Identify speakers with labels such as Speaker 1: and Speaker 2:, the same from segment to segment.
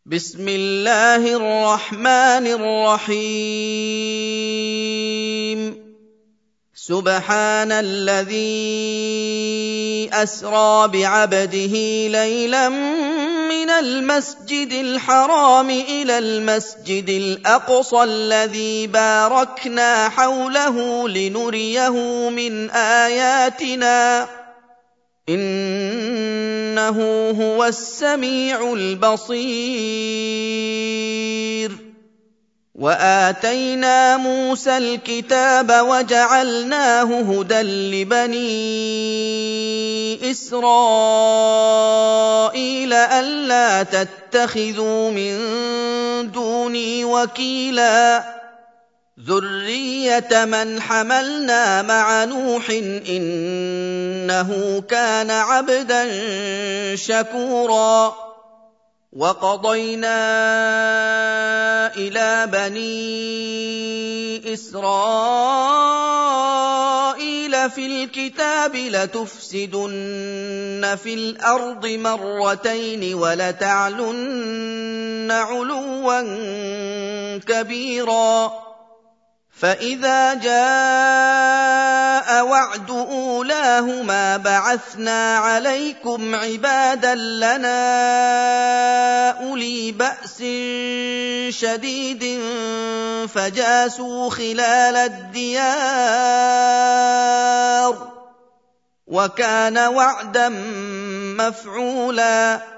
Speaker 1: بسم الله الرحمن الرحيم سبحان الذي أسرى بعبده ليلا من المسجد الحرام إلى المسجد الأقصى الذي باركنا حوله لنريه من آياتنا إنه هو السميع البصير وآتينا موسى الكتاب وجعلناه هدى لبني إسرائيل ألا تتخذوا من دوني وكيلا ذرية من حملنا مع نوح إنه كان عبدا شكورا وقضينا إلى بني إسرائيل في الكتاب لتفسدن في الأرض مرتين ولتعلن علوا كبيرا فإذا جاء وعد أولاهما بعثنا عليكم عبادا لنا أولي بأس شديد فجاسوا خلال الديار وكان وعدا مفعولا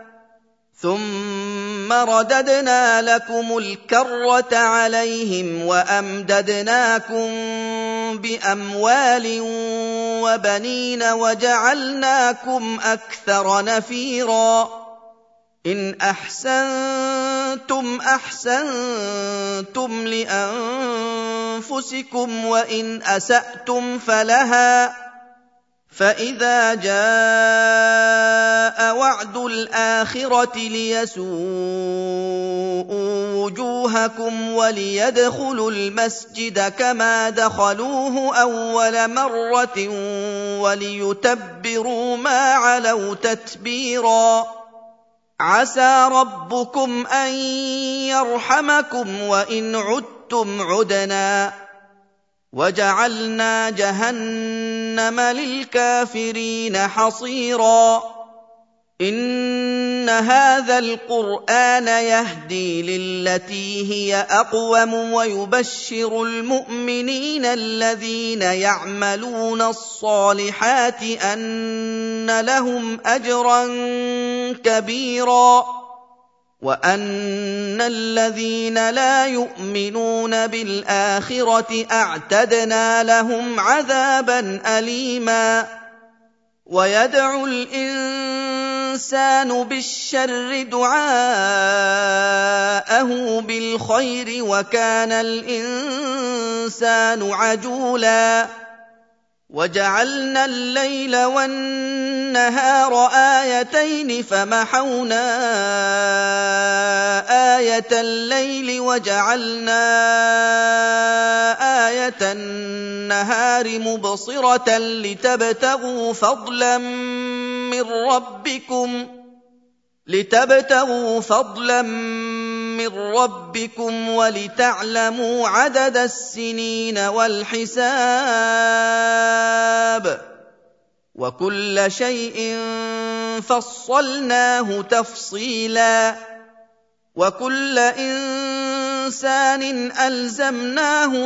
Speaker 1: ثم رددنا لكم الكرة عليهم وأمددناكم بأموال وبنين وجعلناكم أكثر نفيرا إن أحسنتم أحسنتم لأنفسكم وإن أسأتم فلها فإذا جاء وعد الآخرة ليسوءوا وجوهكم وليدخلوا المسجد كما دخلوه أول مرة وليتبروا ما علوا تتبيرا عسى ربكم أن يرحمكم وإن عدتم عدنا وجعلنا جهنم للكافرين حصيرا إن هذا القرآن يهدي للتي هي أقوم ويبشر المؤمنين الذين يعملون الصالحات أن لهم أجرا كبيرا وأن الذين لا يؤمنون بالآخرة أعتدنا لهم عذابا أليما ويدعو الإنسان بالشر دعاءه بالخير وكان الإنسان عجولا وجعلنا الليل والنهار آيتين فمحونا آية الليل وجعلنا آية النهار مبصرة لتبتغوا فضلا من ربكم ولتعلموا عدد السنين والحساب وكل شيء فصلناه تفصيلا وكل إنسان ألزمناه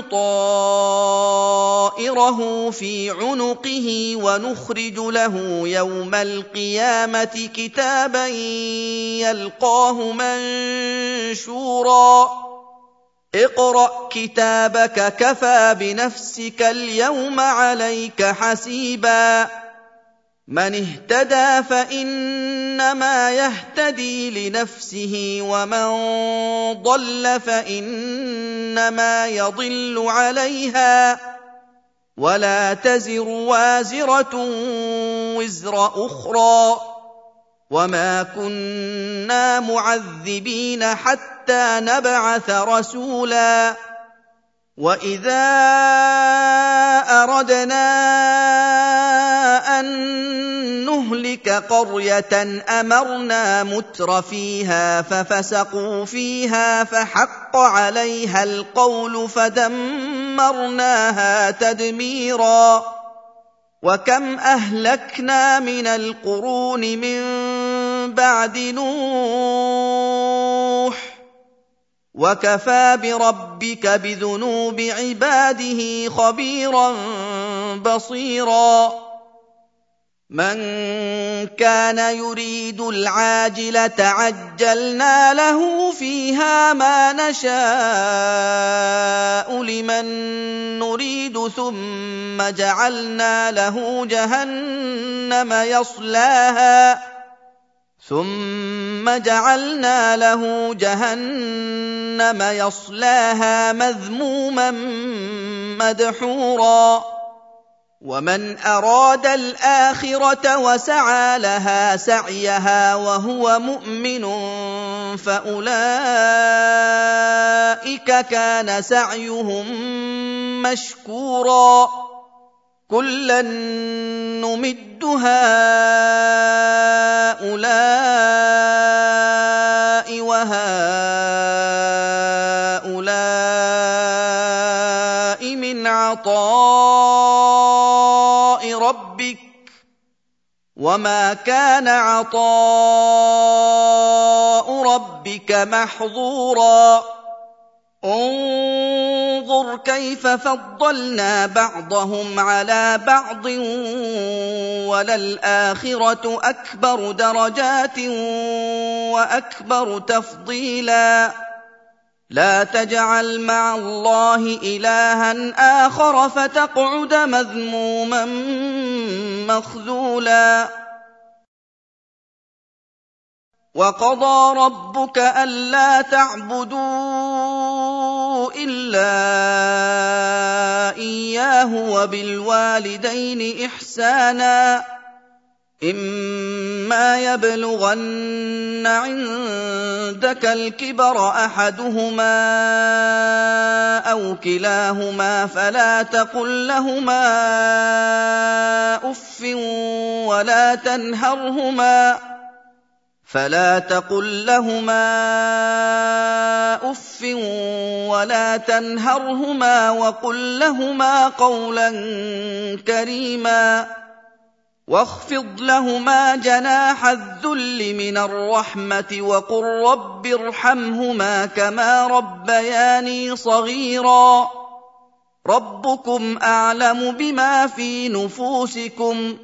Speaker 1: طائره في عنقه ونخرج له يوم القيامة كتابا يلقاه منشورا اقرأ كتابك كفى بنفسك اليوم عليك حسيبا من اهتدى فإنما يهتدي لنفسه ومن ضل فإنما يضل عليها ولا تزر وازرة وزر أخرى وما كنا معذبين حتى نبعث رسولا وإذا أردنا أن نهلك نهلك قرية أمرنا متر فيها ففسقوا فيها فحق عليها القول فدمرناها تدميرا وكم أهلكنا من القرون من بعد نوح وكفى بربك بذنوب عباده خبيرا بصيرا من كان يريد العاجلة عجلنا له فيها ما نشاء لمن نريد ثم جعلنا له جهنم يصلاها مذموما مدحورا ومن أراد الآخرة وسعى لها سعيها وهو مؤمن فأولئك كان سعيهم مشكورا كلا نمد هؤلاء وهؤلاء من عطاء ربك وما كان عطاء ربك محظورا انظر كيف فضلنا بعضهم على بعض وللآخرة أكبر درجات وأكبر تفضيلا لا تجعل مع الله إلها آخر فتقعد مذموما مخذولا وقضى ربك ألا تعبدوا إلا إياه وبالوالدين إحسانا إما يبلغن عندك الكبر أحدهما أو كلاهما فلا تقل لهما أف ولا تنهرهما وقل لهما قولا كريما واخفض لهما جناح الذل من الرحمة وقل رب ارحمهما كما ربياني صغيرا ربكم أعلم بما في نفوسكم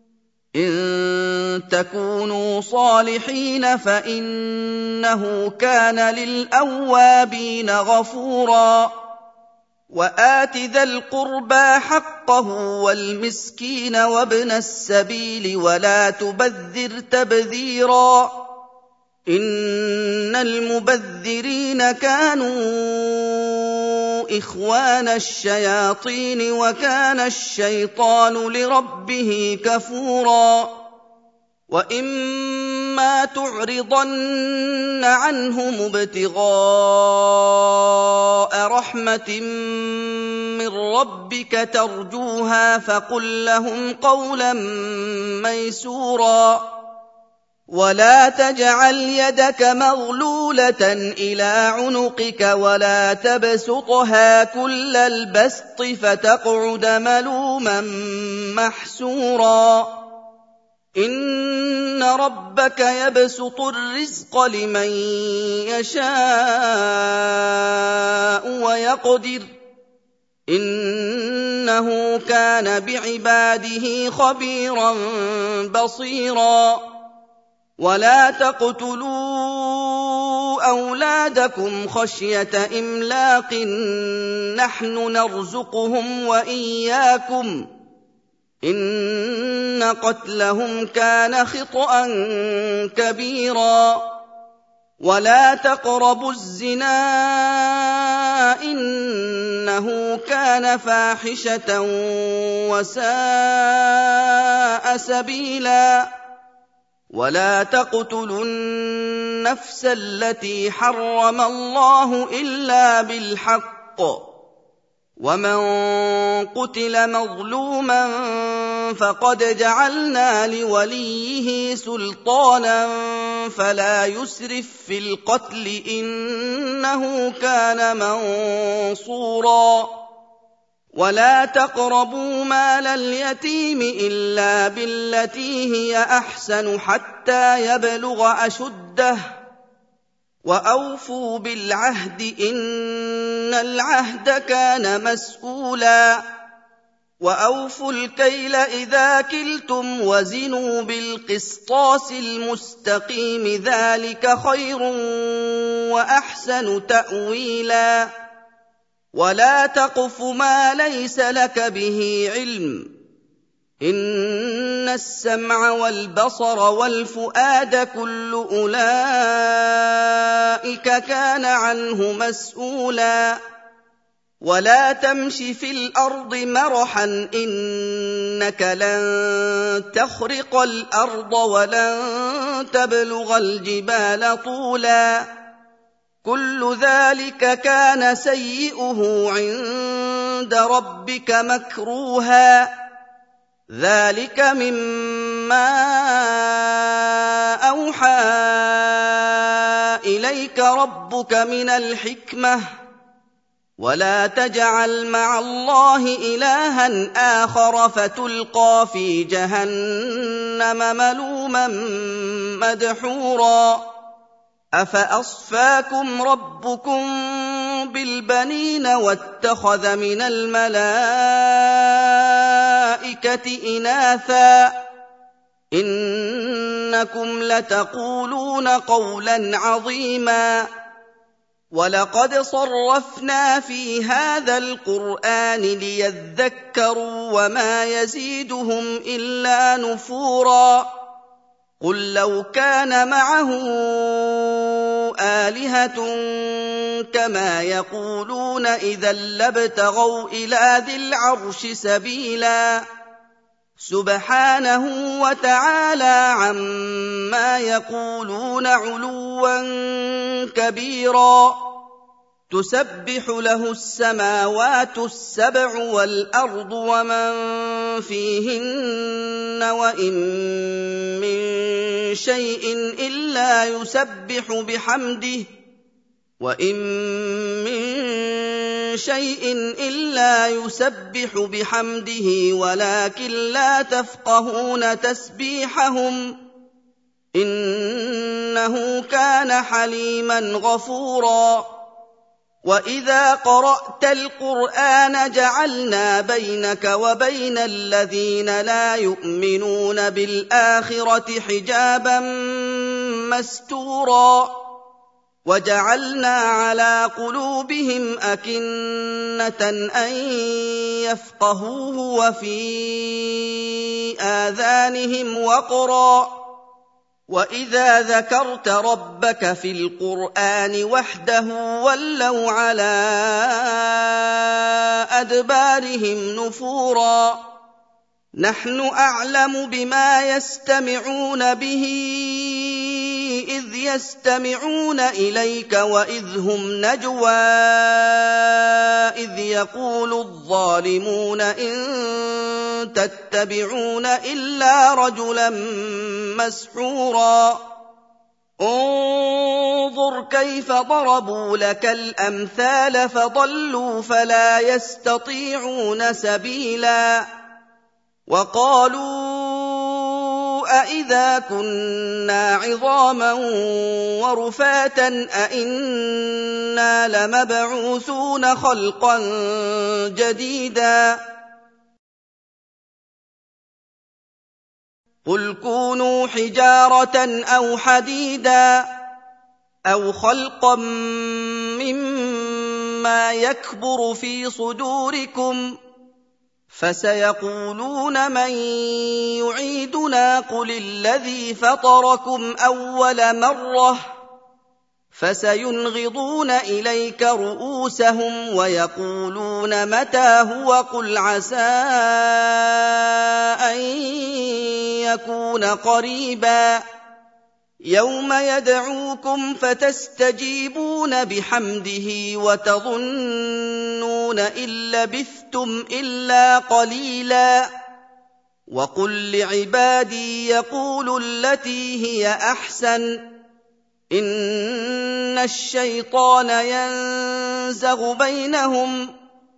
Speaker 1: إن تكونوا صالحين فإنه كان للأوابين غفورا وآت ذا القربى حقه والمسكين وابن السبيل ولا تبذر تبذيرا إن المبذرين كانوا إخوان الشياطين وكان الشيطان لربه كفورا وإما تعرضن عنهم ابتغاء رحمة من ربك ترجوها فقل لهم قولا ميسورا ولا تجعل يدك مغلولة إلى عنقك ولا تبسطها كل البسط فتقعد ملوما محسورا إن ربك يبسط الرزق لمن يشاء ويقدر إنه كان بعباده خبيرا بصيرا ولا تقتلوا أولادكم خشية إملاق نحن نرزقهم وإياكم إن قتلهم كان خطأ كبيرا ولا تقربوا الزنا إنه كان فاحشة وساء سبيلا ولا تقتلوا النفس التي حرم الله إلا بالحق ومن قتل مظلوما فقد جعلنا لوليه سلطانا فلا يسرف في القتل إنه كان منصورا ولا تقربوا مال اليتيم إلا بالتي هي أحسن حتى يبلغ أشده وأوفوا بالعهد إن العهد كان مسؤولا وأوفوا الكيل إذا كلتم وزنوا بالقسطاس المستقيم ذلك خير وأحسن تأويلا ولا تقف ما ليس لك به علم إن السمع والبصر والفؤاد كل أولئك كان عنه مسؤولا ولا تمش في الأرض مرحا إنك لن تخرق الأرض ولن تبلغ الجبال طولا كل ذلك كان سيئه عند ربك مكروها ذلك مما أوحى إليك ربك من الحكمة ولا تجعل مع الله إلها آخر فتلقى في جهنم ملوما مدحورا أفأصفاكم ربكم بالبنين واتخذ من الملائكة إناثا إنكم لتقولون قولا عظيما ولقد صرفنا في هذا القرآن ليذكروا وما يزيدهم إلا نفورا قل لو كان معه آلهة كما يقولون إذا لابتغوا إلى ذي العرش سبيلا سبحانه وتعالى عما يقولون علوا كبيرا تسبح له السماوات السبع والأرض ومن فيهن وإن من شيء إلا يسبح بحمده ولكن لا تفقهون تسبيحهم إنه كان حليما غفورا وإذا قرأت القرآن جعلنا بينك وبين الذين لا يؤمنون بالآخرة حجابا مستورا وجعلنا على قلوبهم أكنة أن يفقهوه وفي آذانهم وقرا وإذا ذكرت ربك في القرآن وحده ولوا على أدبارهم نفورا نحن أعلم بما يستمعون به إذ يستمعون إليك وإذ هم نجوى إذ يقول الظالمون إن تتبعون إلا رجلا مسحورا انظر كيف ضربوا لك الأمثال فضلوا فلا يستطيعون سبيلا وقالوا أإذا كنا عظاما ورفاتا أإنا لمبعوثون خلقا جديدا قل كونوا حجارة أو حديدا أو خلقا مما يكبر في صدوركم فسيقولون من يعيدنا قل الذي فطركم أول مرة فسينغضون إليك رؤوسهم ويقولون متى هو قل عسى أن يكون قريبا يوم يدعوكم فتستجيبون بحمده وتظنون إن لبثتم إلا قليلا وقل لعبادي يقولوا التي هي أحسن إن الشيطان ينزغ بينهم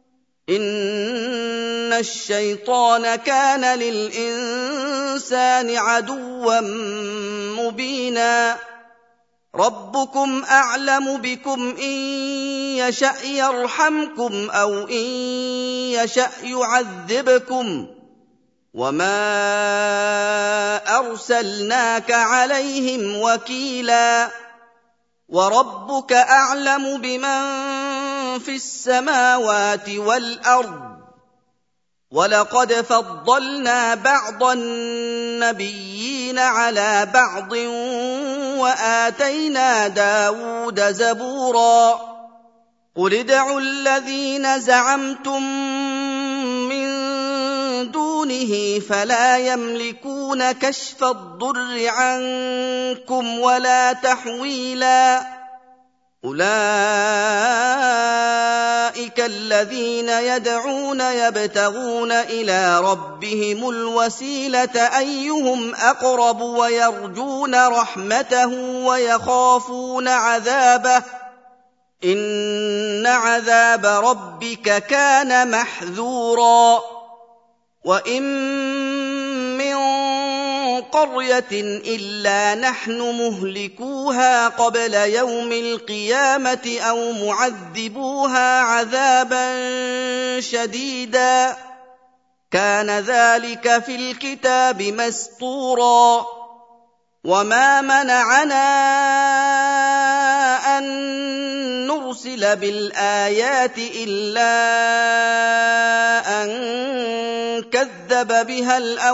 Speaker 1: إن الشيطان كان للإنسان عدوا مبينا ربكم أعلم بكم إن يشأ يرحمكم أو إن يشأ يعذبكم وما أرسلناك عليهم وكيلا وربك أعلم بمن في السماوات والأرض ولقد فضلنا بعض النبيين على بعض وآتينا داود زبورا قل ادعوا الذين زعمتم من دونه فلا يملكون كشف الضر عنكم ولا تحويلا أولئك الذين يدعون يبتغون إلى ربهم الوسيلة أيهم أقرب ويرجون رحمته ويخافون عذابه إن عذاب ربك كان محذورا وإن من قرية إلا نحن مهلكوها قبل يوم القيامة أو معذبوها عذابا شديدا كان ذلك في الكتاب مسطورا وما منعنا أن نرسل بالآيات إلا أن كذب بها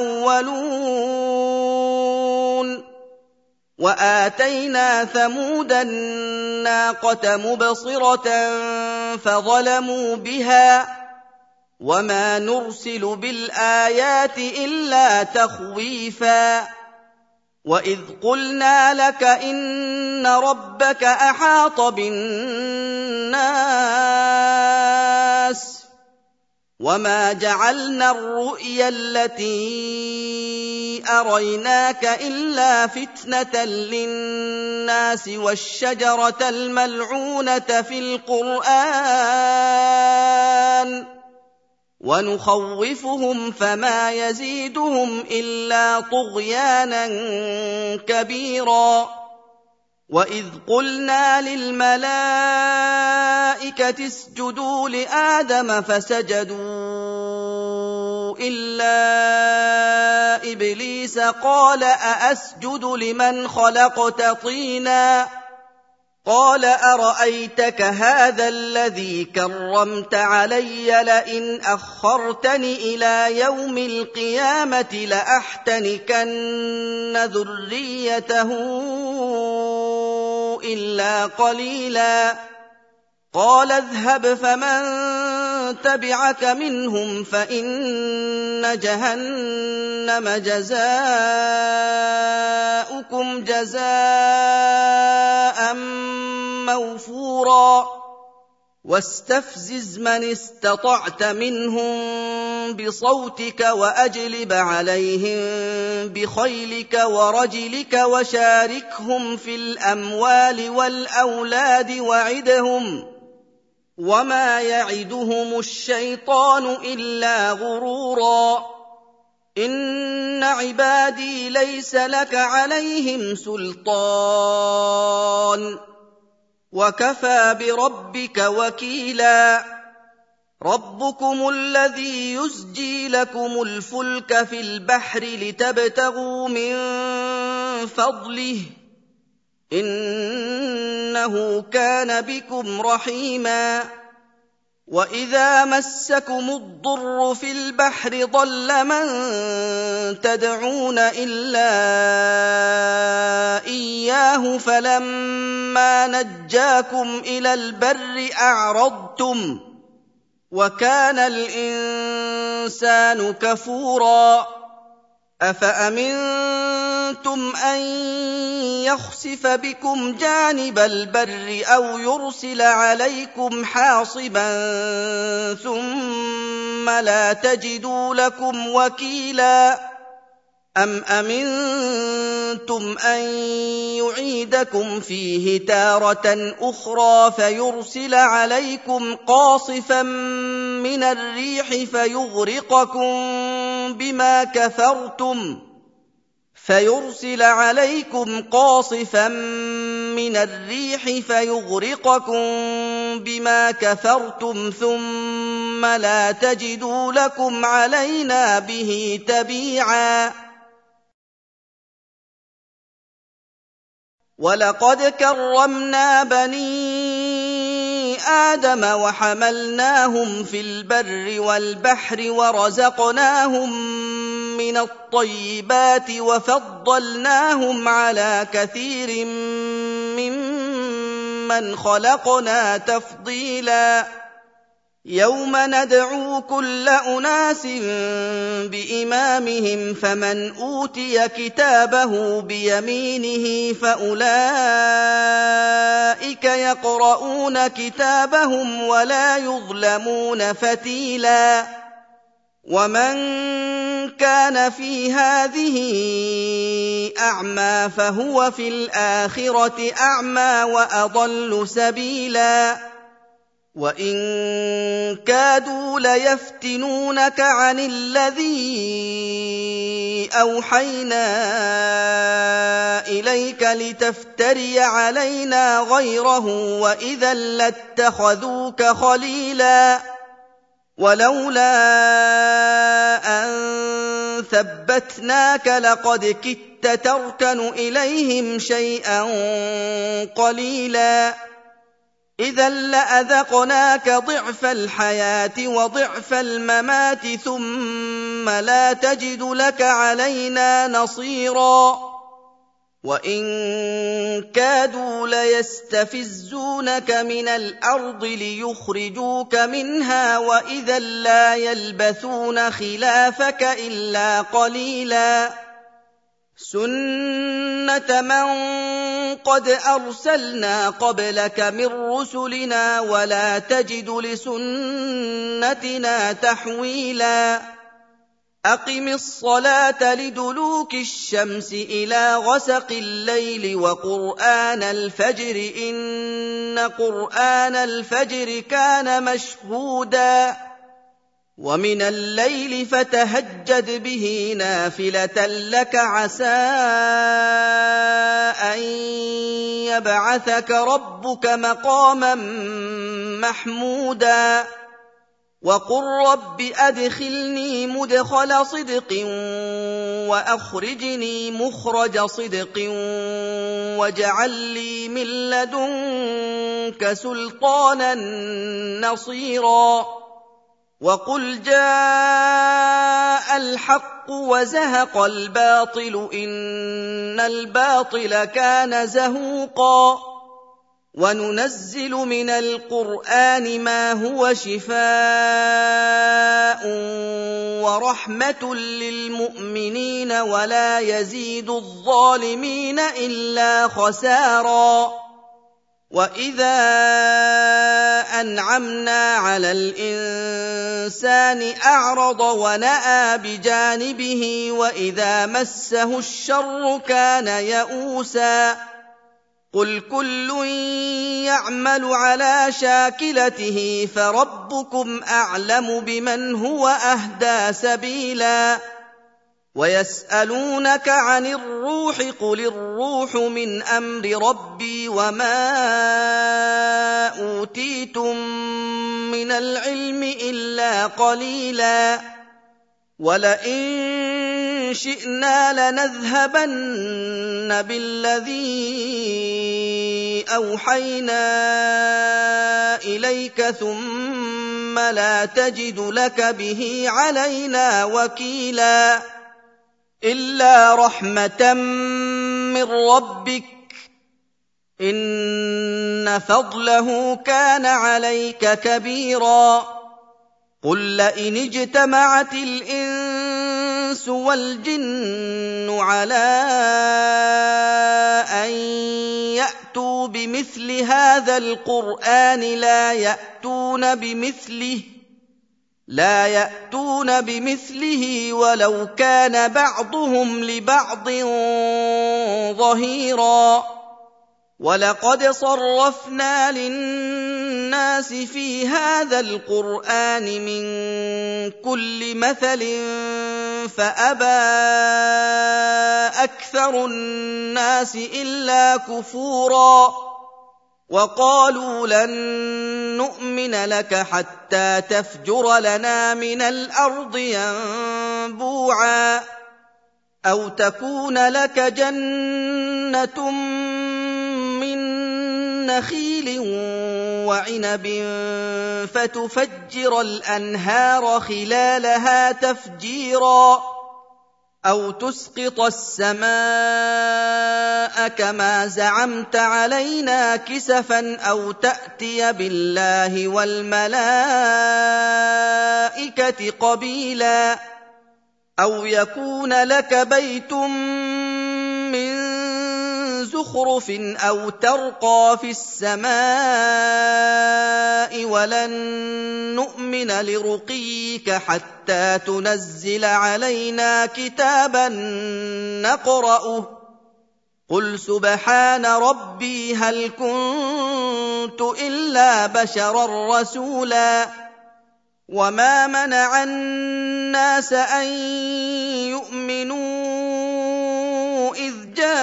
Speaker 1: الأولون وآتينا ثمود الناقة مبصرة فظلموا بها وما نرسل بالآيات إلا تخويفا وإذ قلنا لك إن ربك أحاط بالناس وما جعلنا الرؤيا التي أريناك إلا فتنة للناس والشجرة الملعونة في القرآن ونخوفهم فما يزيدهم إلا طغيانا كبيرا وإذ قلنا للملائكة اسجدوا لآدم فسجدوا إلا إبليس قال أأسجد لمن خلقت طينا قال أرأيتك هذا الذي كرمت علي لئن أخرتني إلى يوم القيامة لأحتنكن ذريته إلا قليلا قال اذهب فمن تبعك منهم فإن جهنم جزاؤكم جزاء موفورا واستفزز من استطعت منهم بصوتك وأجلب عليهم بخيلك ورجلك وشاركهم في الأموال والأولاد وعدهم وما يعدهم الشيطان إلا غرورا إن عبادي ليس لك عليهم سلطان وكفى بربك وكيلا ربكم الذي يزجي لكم الفلك في البحر لتبتغوا من فضله إنه كان بكم رحيما وإذا مسكم الضر في البحر ضل من تدعون إلا إياه فلما نجاكم إلى البر أعرضتم وكان الإنسان كفورا أفأمنتم أن يخسف بكم جانب البر أو يرسل عليكم حاصبا ثم لا تجدوا لكم وكيلا أم أمنتم أن يعيدكم فيه تارة أخرى فيرسل عليكم قاصفا من الريح فيغرقكم بما كفرتم ثم لا تجدوا لكم علينا به تبيعا ولقد كرمنا بني آدم وحملناهم في البر والبحر ورزقناهم من الطيبات وفضلناهم على كثير ممن خلقنا تفضيلا يوم ندعو كل أناس بإمامهم فمن أوتي كتابه بيمينه فأولئك يقرؤون كتابهم ولا يظلمون فتيلا ومن كان في هذه أعمى فهو في الآخرة أعمى وأضل سبيلا وإن كادوا ليفتنونك عن الذي أوحينا إليك لتفتري علينا غيره وإذا لاتخذوك خليلا ولولا أن ثبتناك لقد كدت تركن إليهم شيئا قليلا إذا لأذقناك ضعف الحياة وضعف الممات ثم لا تجد لك علينا نصيرا وإن كادوا ليستفزونك من الأرض ليخرجوك منها وإذا لا يلبثون خلافك إلا قليلا سنة من قد أرسلنا قبلك من رسلنا ولا تجد لسنتنا تحويلا أقم الصلاة لدلوك الشمس إلى غسق الليل وقرآن الفجر إن قرآن الفجر كان مشهودا ومن الليل فتهجد به نافلة لك عسى أن يبعثك ربك مقاما محمودا وقل رب أدخلني مدخل صدق وأخرجني مخرج صدق واجعل لي من لدنك سلطانا نصيرا وقل جاء الحق وزهق الباطل إن الباطل كان زهوقا وننزل من القرآن ما هو شفاء ورحمة للمؤمنين ولا يزيد الظالمين إلا خسارا وإذا أنعمنا على الإنسان أعرض ونأى بجانبه وإذا مسه الشر كان يئوسا قل كل يعمل على شاكلته فربكم أعلم بمن هو أهدى سبيلا ويسألونك عن الروح قل الروح من أمر ربي وما أوتيتم من العلم إلا قليلا ولئن شئنا لنذهبن بالذي أوحينا إليك ثم لا تجد لك به علينا وكيلا إلا رحمة من ربك إن فضله كان عليك كبيرا قل لئن اجتمعت الإنس الإنس والجن على أن يأتوا بمثل هذا القرآن لا يأتون بمثله ولو كان بعضهم لبعض ظهيرا. ولقد صرفنا للناس في هذا القرآن من كل مثل فأبى أكثر الناس إلا كفورا. وقالوا لن نؤمن لك حتى تفجر لنا من الأرض ينبوعا أو تكون لك جنة من نخيل وعنب فتفجر الأنهار خلالها تفجيرا أو تسقط السماء كما زعمت علينا كسفا أو تأتي بالله والملائكة قبيلا أو يكون لك بيت من زخرف أو ترقى في السماء ولن نؤمن لرقيك حتى تنزل علينا كتابا نقرأه قل سبحان ربي هل كنت إلا بشرا رسولا. وما منع الناس أن يؤمنوا إذ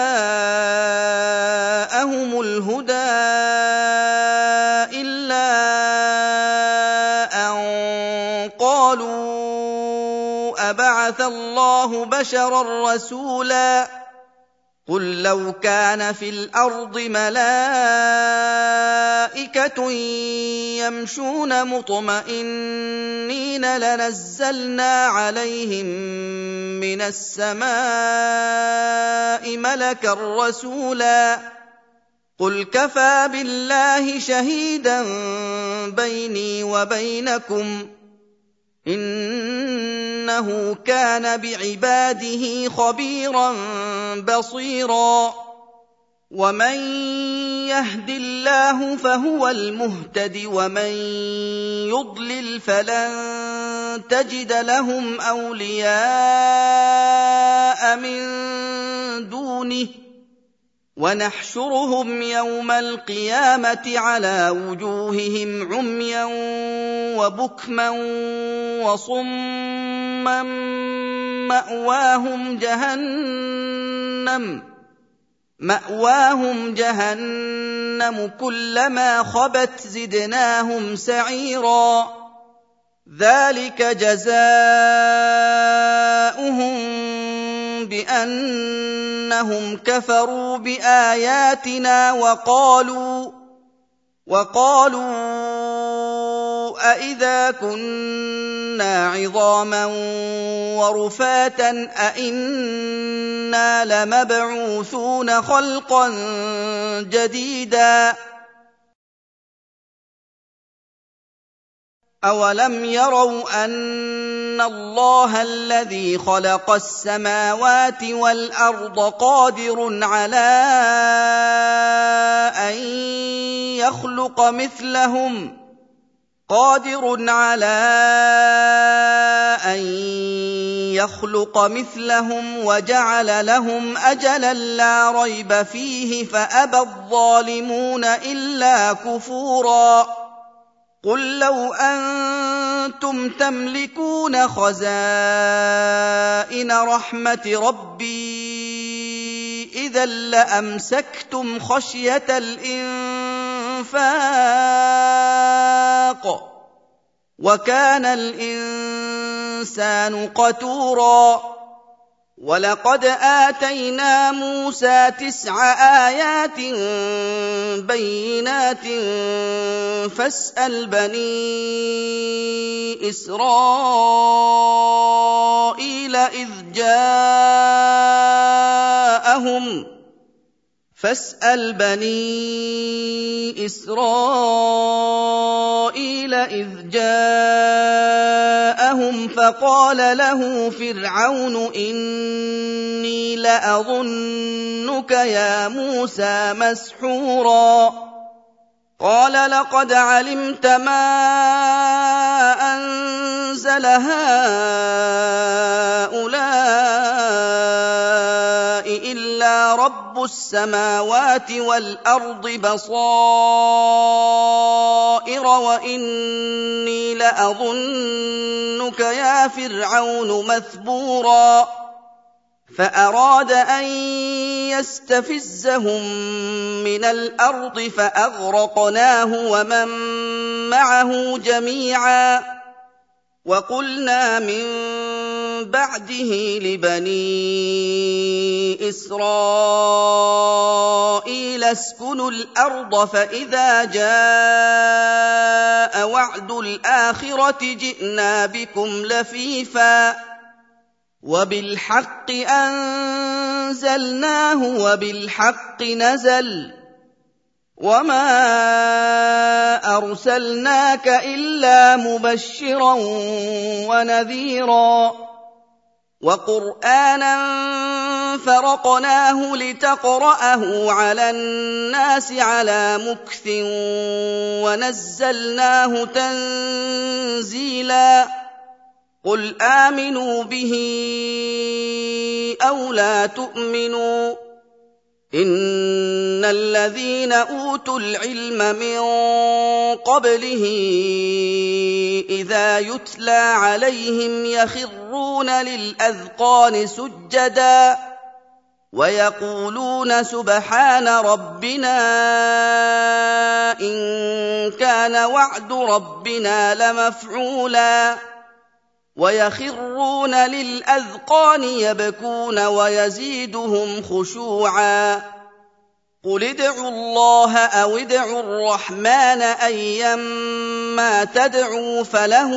Speaker 1: جاءهم الهدى إلا أن قالوا أبعث الله بشرا رسولا. قل لو كان في الأرض ملائكة يمشون مطمئنين لنزلنا عليهم من السماء ملكا رسولا. قل كفى بالله شهيدا بيني وبينكم إنه كان بعباده خبيرا بصيرا. ومن يهد الله فهو المهتد ومن يضلل فلن تجد لهم أولياء من دونه ونحشرهم يوم القيامة على وجوههم عميا وبكما وصما مأواهم جهنم كلما خبت زدناهم سعيرا. ذلك جزاؤهم بأنهم كفروا بآياتنا وقالوا أإذا كنا عظاما ورفاتا أإنا لمبعوثون خلقا جديدا. أولم يروا أن الله الذي خلق السماوات والأرض قادر على أن يخلق مثلهم وجعل لهم أجلا لا ريب فيه فأبى الظالمون إلا كفورا. قل لو أنتم تملكون خزائن رحمة ربي إذا لأمسكتم خشية الإنفاق وكان الإنسان قتورا. ولقد آتينا موسى 9 آيات بينات فاسأل بني إسرائيل إذ فاسأل بني إسرائيل إذ جاءهم فقال له فرعون إني لأظنك يا موسى مسحورا قال لقد علمت ما أنزل هؤلاء إلا رب السماوات والأرض بصائر وإني لأظنك يا فرعون مثبورا فأراد أن يستفزهم من الأرض فأغرقناه ومن معه جميعا وقلنا من بعده لبني إسرائيل اسكنوا الأرض فإذا جاء وعد الآخرة جئنا بكم لفيفا وبالحق أنزلناه وبالحق نزل وما أرسلناك إلا مبشرا ونذيرا وقرآنا فرقناه لتقرأه على الناس على مكث ونزلناه تنزيلا قل آمنوا به أو لا تؤمنوا إن الذين أوتوا العلم من قبله إذا يتلى عليهم يخرون للأذقان سجدا ويقولون سبحان ربنا إن كان وعد ربنا لمفعولا ويخرون للأذقان يبكون ويزيدهم خشوعا قل ادعوا الله أو ادعوا الرحمن أيما تدعوا فله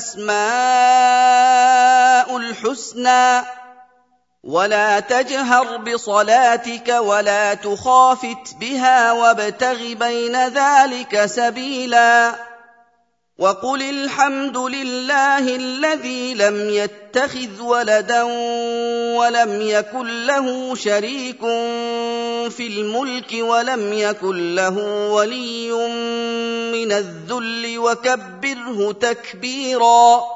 Speaker 1: الأسماء الحسنى ولا تجهر بصلاتك ولا تخافت بها وابتغ بين ذلك سبيلا وقل الحمد لله الذي لم يتخذ ولدا ولم يكن له شريك في الملك ولم يكن له ولي من الذل وكبره تكبيرا